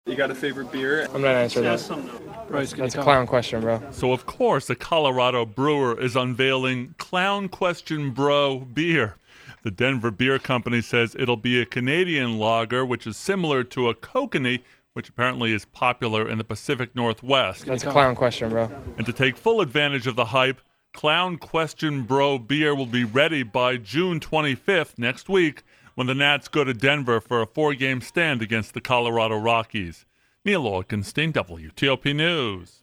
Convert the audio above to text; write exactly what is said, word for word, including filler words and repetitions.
You got a favorite beer? I'm not answering Yes, that. some no. Bryce, can That's you a tell? clown question, bro. So, of course, a Colorado brewer is unveiling Clown Question Bro beer. The Denver Beer Company says it'll be a Canadian lager, which is similar to a kokanee, which apparently is popular in the Pacific Northwest. That's a clown question, bro. And to take full advantage of the hype, Clown Question Bro beer will be ready by June twenty-fifth, next week, when the Nats go to Denver for a four-game stand against the Colorado Rockies. Neil Augenstein, W T O P News.